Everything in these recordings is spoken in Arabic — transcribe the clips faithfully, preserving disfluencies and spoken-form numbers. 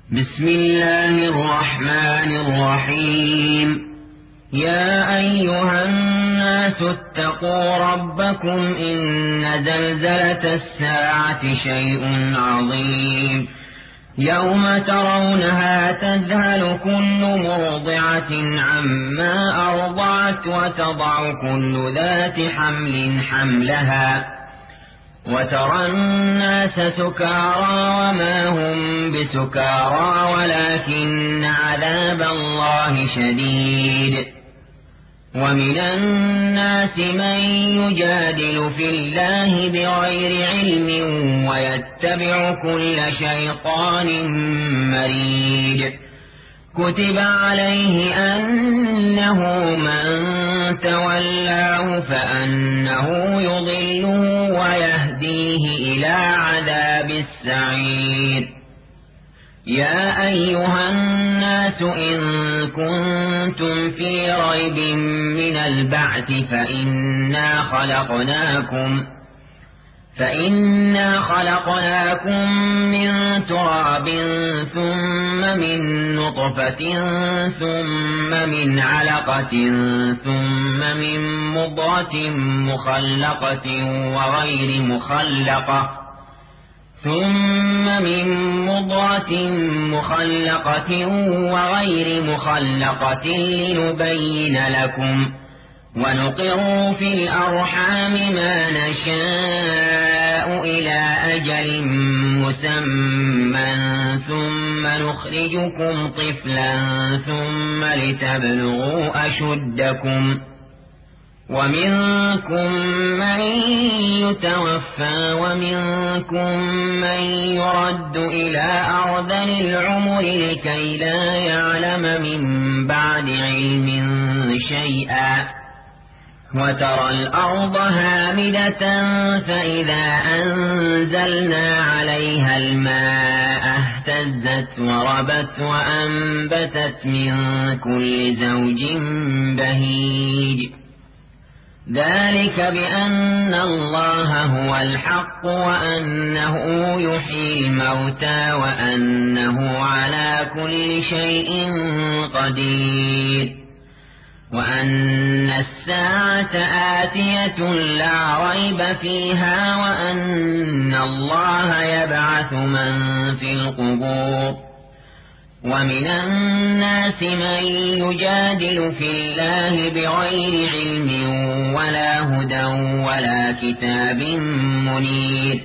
بسم الله الرحمن الرحيم. يا أيها الناس اتقوا ربكم إن زلزلة الساعة شيء عظيم، يوم ترونها تذهل كل مرضعة عما أرضعت وتضع كل ذات حمل حملها وترى الناس سكارى وما هم بسكارى ولكن عذاب الله شديد. ومن الناس من يجادل في الله بغير علم ويتبع كل شيطان مريد. كتب عليه أنه من تولاه فأنه يضله ويهديه إلى عذاب السعير. يا أيها الناس إن كنتم في ريب من البعث فإنا خلقناكم فإنا خلقناكم من تراب ثم من نطفة ثم من علقة ثم من مضغة مخلقة وغير مخلقة ثم من مضغة مخلقة وغير مخلقة لنبين لكم ونقر في الأرحام ما نشاء إلى أجل مسمى ثم نخرجكم طفلا ثم لتبلغوا أشدكم ومنكم من يتوفى ومنكم من يرد إلى أرذل العمر لكي لا يعلم من بعد علم شيئا. وترى الأرض هامدة فإذا أنزلنا عليها الماء اهتزت وربت وأنبتت من كل زوج بهيج. ذلك بأن الله هو الحق وأنه يحيي الموتى وأنه على كل شيء قدير وأن الساعة آتية لا ريب فيها وأن الله يبعث من في القبور. ومن الناس من يجادل في الله بغير علم ولا هدى ولا كتاب منير.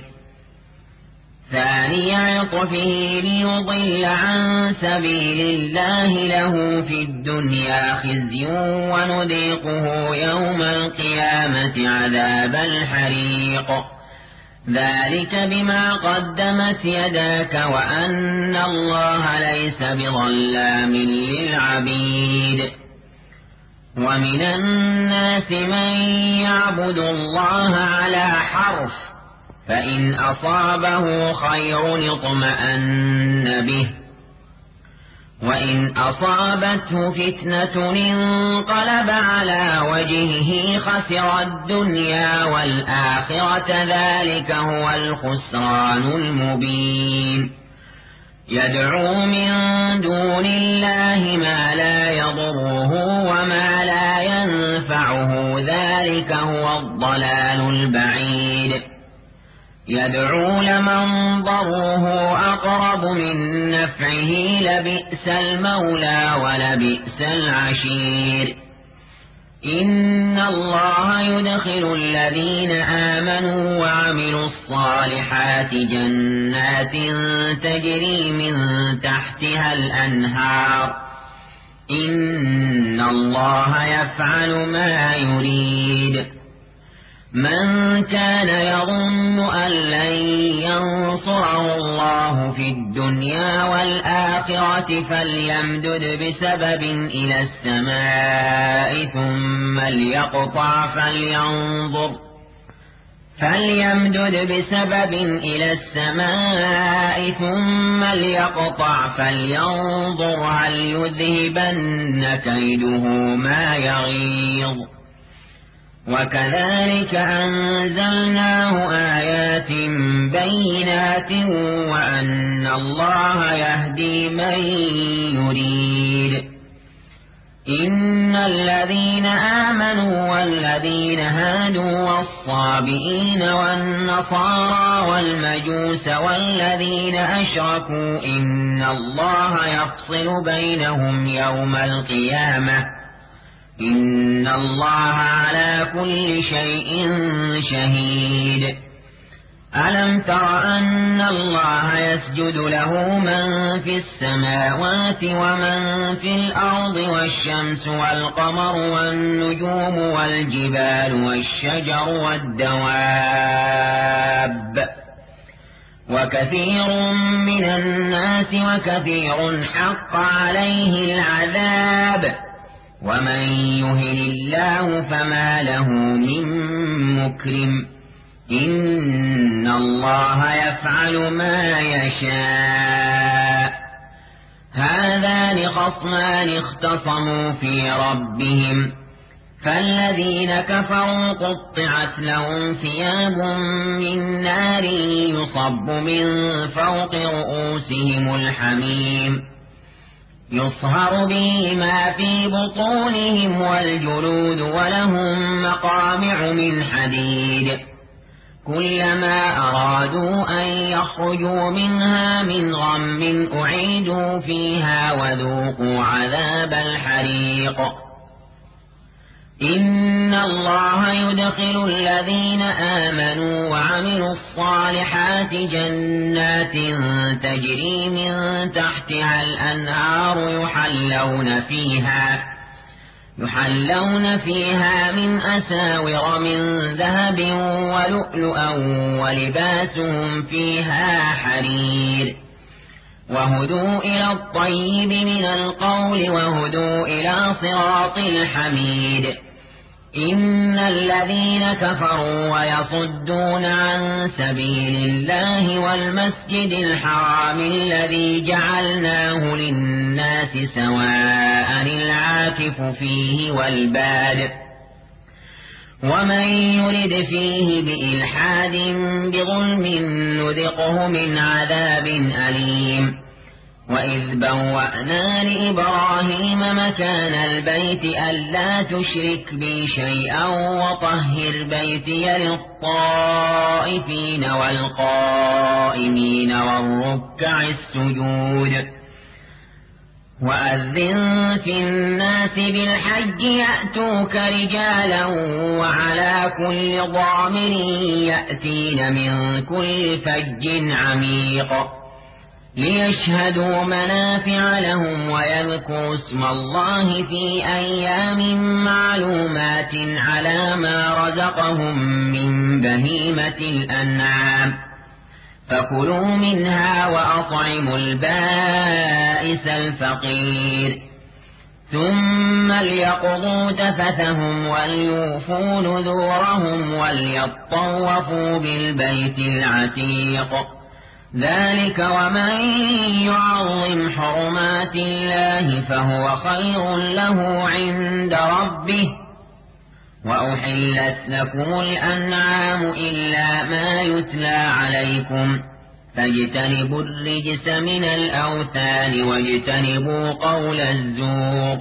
ثاني عطفه ليضل عن سبيل الله له في الدنيا خزي ونذيقه يوم القيامة عذاب الحريق. ذلك بما قدمت يداك وأن الله ليس بظلام للعبيد. ومن الناس من يعبد الله على حرف فإن أصابه خير اطمأن به وإن أصابته فتنة انقلب على وجهه خسر الدنيا والآخرة ذلك هو الخسران المبين. يدعو من دون الله ما لا يضره وما لا ينفعه ذلك هو الضلال البعيد. يدعو لمن ضره أقرب من نفعه لبئس المولى ولبئس العشير. إن الله يدخل الذين آمنوا وعملوا الصالحات جنات تجري من تحتها الأنهار. إن الله يفعل ما يريد. من كان يظن أن لن ينصره الله في الدنيا والآخرة فليمدد بسبب إلى السماء ثم ليقطع فلينظر فليمدد بسبب إلى السماء ثم ليقطع فلينظر هل يذهبن كيده ما يغيظ. وكذلك أنزلناه آيات بينات وأن الله يهدي من يريد. إن الذين آمنوا والذين هادوا والصابئين والنصارى والمجوس والذين أشركوا إن الله يفصل بينهم يوم القيامة إن الله على كل شيء شهيد. ألم تر أن الله يسجد له من في السماوات ومن في الأرض والشمس والقمر والنجوم والجبال والشجر والدواب وكثير من الناس وكثير حق عليه العذاب ومن يهن الله فما له من مكرم إن الله يفعل ما يشاء. هذان خصمان اختصموا في ربهم فالذين كفروا قطعت لهم ثياب من نار يصب من فوق رؤوسهم الحميم يصهر به ما في بطونهم والجلود ولهم مقامع من حديد كلما أرادوا أن يخرجوا منها من غم أعيدوا فيها وذوقوا عذاب الحريق. إن الله يدخل الذين آمنوا وعملوا الصالحات جنات تجري من تحتها الأنهار يحلون فيها يحلون فيها من أساور من ذهب ولؤلؤا ولباسهم فيها حرير وهدوا إلى الطيب من القول وهدوا إلى صراط الحميد. إن الذين كفروا ويصدون عن سبيل الله والمسجد الحرام الذي جعلناه للناس سواء العاكف فيه والباد ومن يرد فيه بإلحاد بظلم نذقه من عذاب أليم. وإذ بوأنا لإبراهيم مكان البيت ألا تشرك بي شيئا وطهر بيتي للطائفين والقائمين والركع السجود. وأذن في الناس بالحج يأتوك رجالا وعلى كل ضامر يأتين من كل فج عميق ليشهدوا منافع لهم ويذكروا اسم الله في أيام معلومات على ما رزقهم من بهيمة الأنعام فكلوا منها وأطعموا البائس الفقير ثم ليقضوا تفثهم وليوفوا نذورهم وليطوفوا بالبيت العتيق. ذلك ومن يعظم حرمات الله فهو خير له عند ربه. وأحلت لكم الأنعام إلا ما يتلى عليكم فاجتنبوا الرجس من الأوثان واجتنبوا قول الزور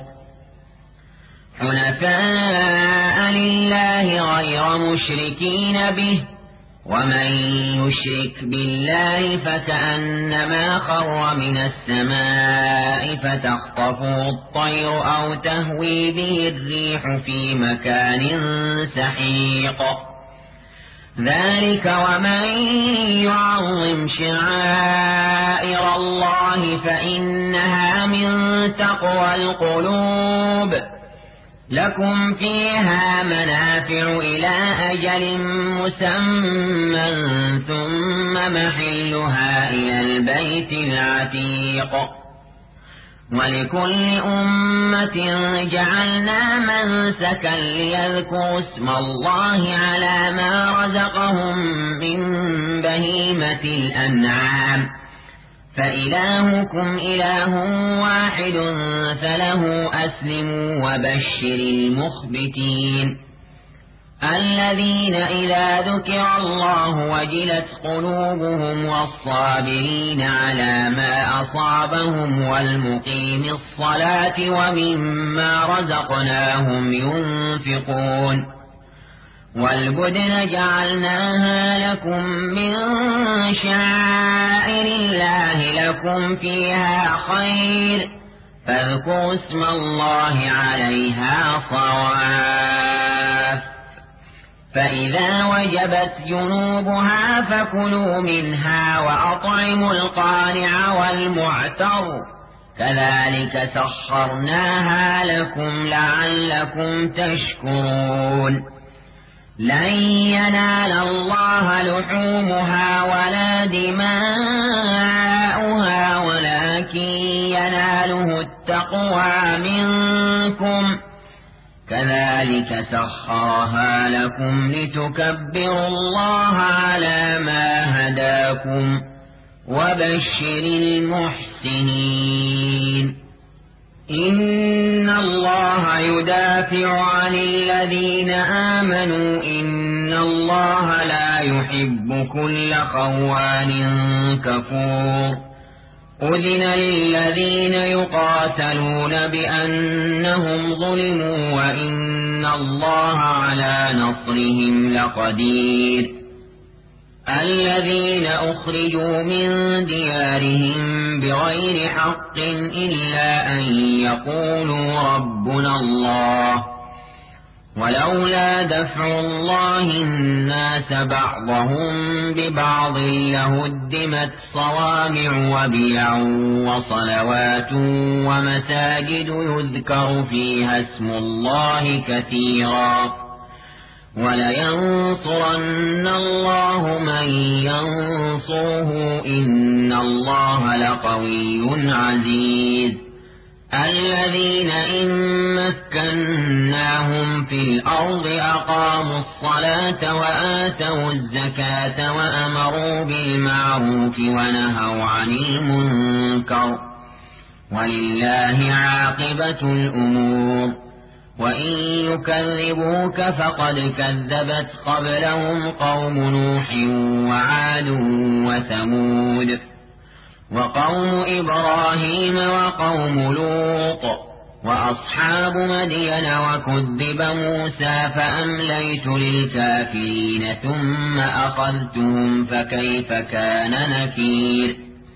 حنفاء لله غير مشركين به ومن يشرك بالله فكأنما خر من السماء فتخطفه الطير أو تهوي به الريح في مكان سحيق. ذلك ومن يعظم شعائر الله فإنها من تقوى القلوب. لكم فيها منافع إلى أجل مسمى ثم محلها إلى البيت العتيق. ولكل أمة جعلنا منسكا ليذكروا اسم الله على ما رزقهم من بهيمة الأنعام فإلهكم إله واحد فله أسلموا وبشر المخبتين. الذين إذا ذكر الله وجلت قلوبهم والصابرين على ما أصابهم والمقيم الصلاة ومما رزقناهم ينفقون والبدن جعلناها لكم من شعائر الله لكم فيها خير فاذكروا اسم الله عليها صواف فإذا وجبت جنوبها فكلوا منها وأطعموا القانع والمعتر كذلك سخرناها لكم لعلكم تشكرون لن ينال الله لحومها ولا دماؤها ولكن يناله التقوى منكم كذلك سخرها لكم لتكبروا الله على ما هداكم وبشر المحسنين إن الله يدافع عن الذين آمنوا إن الله لا يحب كل خوان كفور أذن للذين يقاتلون بأنهم ظلموا وإن الله على نصرهم لقدير الذين أخرجوا من ديارهم بغير حق إلا أن يقولوا ربنا الله ولولا دفع الله الناس بعضهم ببعض لهدمت صوامع وبيع وصلوات ومساجد يذكر فيها اسم الله كثيرا ولينصرن الله من ينصره إن الله لقوي عزيز الذين إن مكناهم في الأرض أقاموا الصلاة وآتوا الزكاة وأمروا بالمعروف ونهوا عن المنكر ولله عاقبة الأمور وإن يكذبوك فقد كذبت قبلهم قوم نوح وعاد وثمود وقوم إبراهيم وقوم لوط وأصحاب مدين وكذب موسى فأمليت للكافرين ثم أخذتهم فكيف كان نكير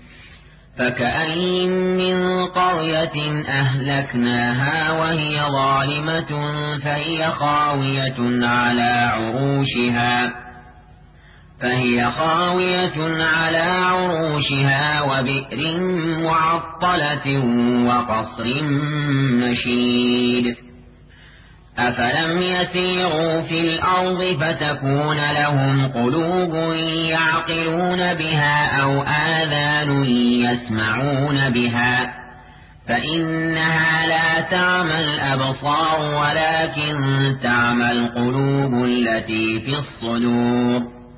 فكأين من قرية أهلكناها وهي ظالمة فهي خاوية على عروشها فهي خاوية على عروشها وبئر معطلة وقصر مشيد أفلم يسيروا في الأرض فتكون لهم قلوب يعقلون بها أو آذان يسمعون بها فإنها لا تعمى الأبصار ولكن تعمى القلوب التي في الصدور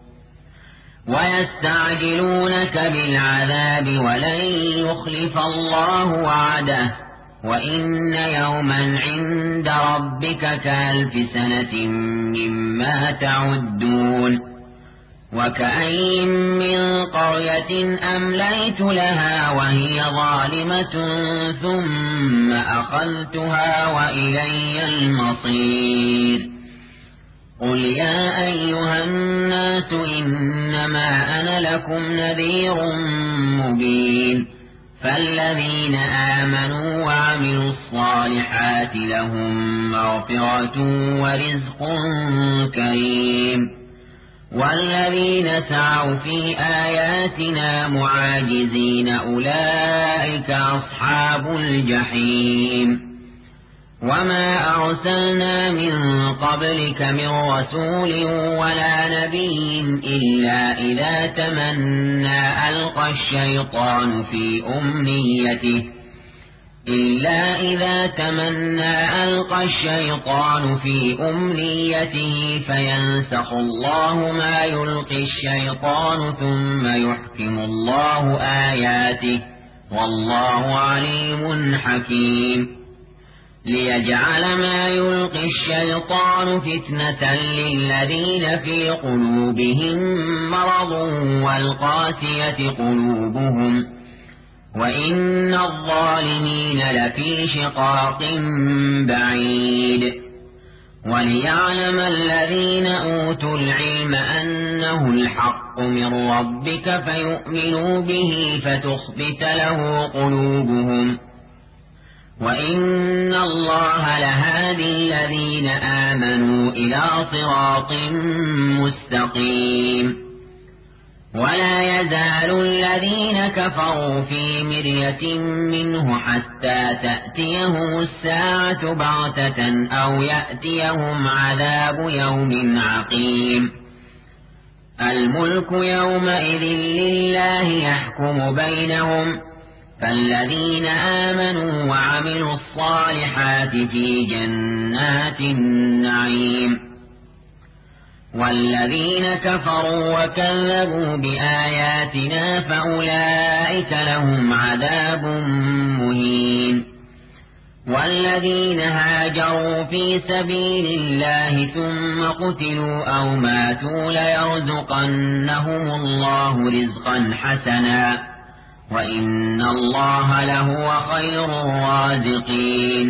ويستعجلونك بالعذاب ولن يخلف الله وعده وإن يوما عند ربك كألف سنة مما تعدون وكأين من قرية أمليت لها وهي ظالمة ثم أخذتها وإلي المصير قل يا أيها الناس إنما أنا لكم نذير مبين فالذين آمنوا وعملوا الصالحات لهم مغفرة ورزق كريم والذين سعوا في آياتنا معاجزين أولئك أصحاب الجحيم وما أرسلنا من قبلك من رسول ولا نبي إلا إذا تمنى ألقى الشيطان في أمنيته إلا إذا تمنى ألقى الشيطان في أمنيته فينسخ الله ما يلقي الشيطان ثم يحكم الله آياته والله عليم حكيم ليجعل ما يلقي الشيطان فتنة للذين في قلوبهم مرض والقاسية قلوبهم وإن الظالمين لفي شقاق بعيد وليعلم الذين أوتوا العلم أنه الحق من ربك فيؤمنوا به فتخبت له قلوبهم وإن الله لهادي الذين آمنوا إلى صراط مستقيم ولا يزال الذين كفروا في مرية منه حتى تأتيهم الساعة بغتة أو يأتيهم عذاب يوم عقيم الملك يومئذ لله يحكم بينهم فالذين آمنوا وعملوا الصالحات في جنات النعيم والذين كفروا وكذبوا بآياتنا فأولئك لهم عذاب مهين والذين هاجروا في سبيل الله ثم قتلوا أو ماتوا ليرزقنهم الله رزقا حسنا وإن الله لهو خير الرازقين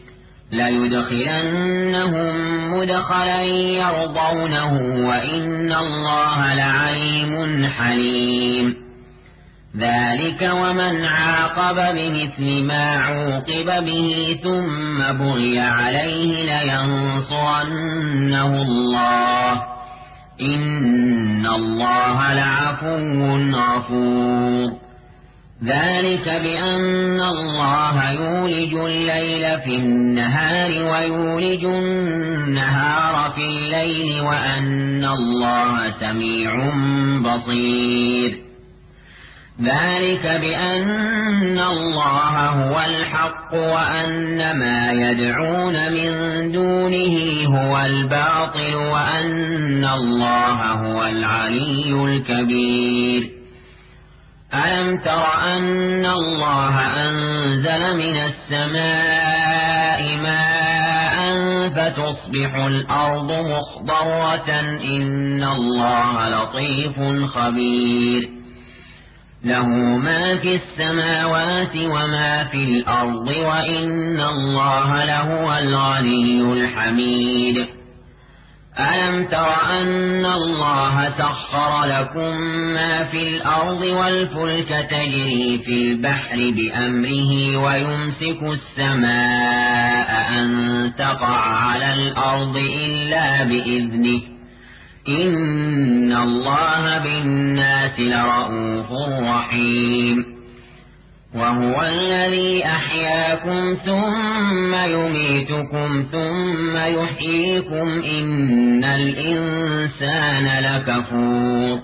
ليدخلنهم مدخلا يرضونه وإن الله لعليم حليم ذلك ومن عاقب بمثل ما عوقب به ثم بغي عليه لينصرنه الله إن الله لعفو غفور ذلك بأن الله يولج الليل في النهار ويولج النهار في الليل وأن الله سميع بصير ذلك بأن الله هو الحق وأن ما يدعون من دونه هو الباطل وأن الله هو العلي الكبير ألم تر أن الله أنزل من السماء ماء فتصبح الأرض مخضرة إن الله لطيف خبير له ما في السماوات وما في الأرض وإن الله لهو الغني الحميد ألم تر أن الله سخر لكم ما في الأرض والفلك تجري في البحر بأمره ويمسك السماء أن تقع على الأرض إلا بإذنه إن الله بالناس لرءوف رحيم وهو الذي أحياكم ثم يميتكم ثم يحييكم إن الإنسان لكفور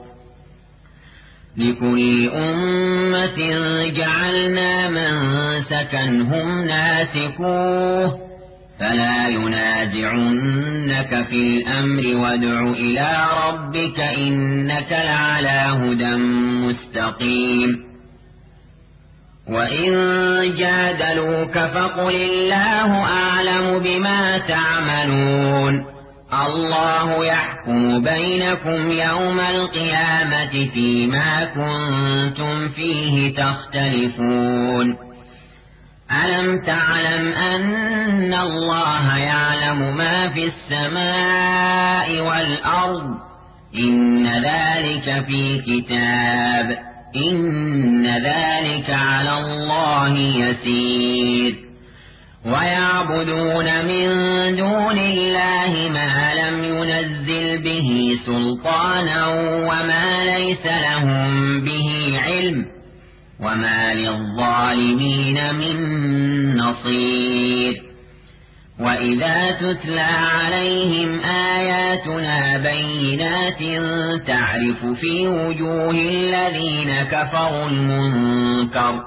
لكل أمة جعلنا منسكا هم ناسكوه فلا ينازعنك في الأمر وادع إلى ربك إنك لعلى هدى مستقيم وإن جادلوك فقل الله أعلم بما تعملون الله يحكم بينكم يوم القيامة فيما كنتم فيه تختلفون ألم تعلم أن الله يعلم ما في السماء والأرض إن ذلك في كتاب إن ذلك على الله يسير ويعبدون من دون الله ما لم ينزل به سلطانا وما ليس لهم به علم وما للظالمين من نصير وإذا تتلى عليهم آياتنا بينات تعرف في وجوه الذين كفروا المنكر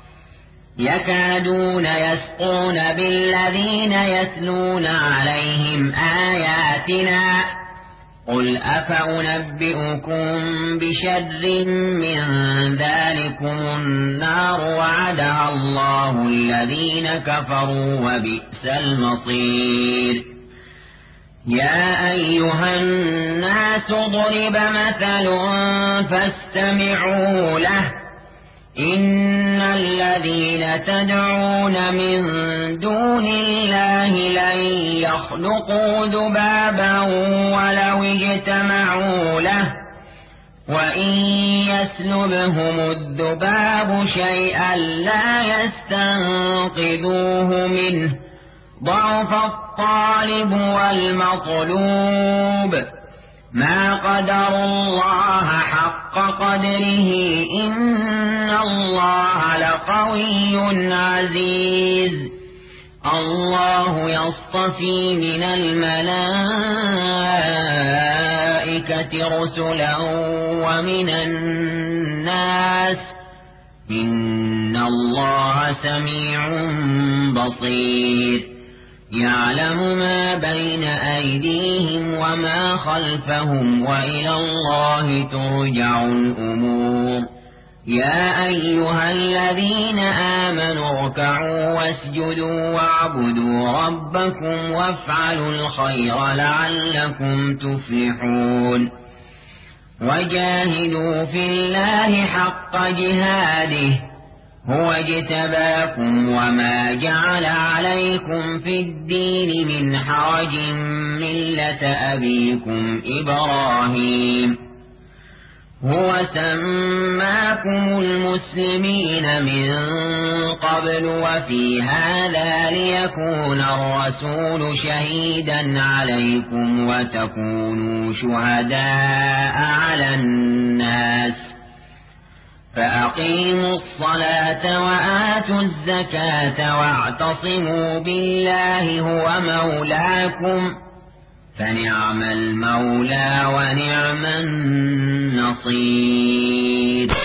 يكادون يسقون بالذين يتلون عليهم آياتنا قل أفأنبئكم بشر من ذلكم النار وعدها الله الذين كفروا وبئس المصير يا أيها الناس ضرب مثل فاستمعوا له إن الذين تدعون من دون الله لن يخلقوا ذبابا ولو اجتمعوا له وإن يسلبهم الذباب شيئا لا يستنقذوه منه ضعف الطالب والمطلوب ما قدر الله حق قدره إن الله لقوي عزيز الله يصطفي من الملائكة رسلا ومن الناس إن الله سميع بصير يعلم ما بين أيديهم وما خلفهم وإلى الله ترجع الأمور يا أيها الذين آمنوا اركعوا واسجدوا واعبدوا ربكم وافعلوا الخير لعلكم تفلحون وجاهدوا في الله حق جهاده هو اجتباكم وما جعل عليكم في الدين من حرج ملة أبيكم إبراهيم هو سماكم المسلمين من قبل وفي هذا ليكون الرسول شهيدا عليكم وتكونوا شهداء على الناس فأقيموا الصلاة وآتوا الزكاة واعتصموا بالله هو مولاكم فنعم المولى ونعم النصير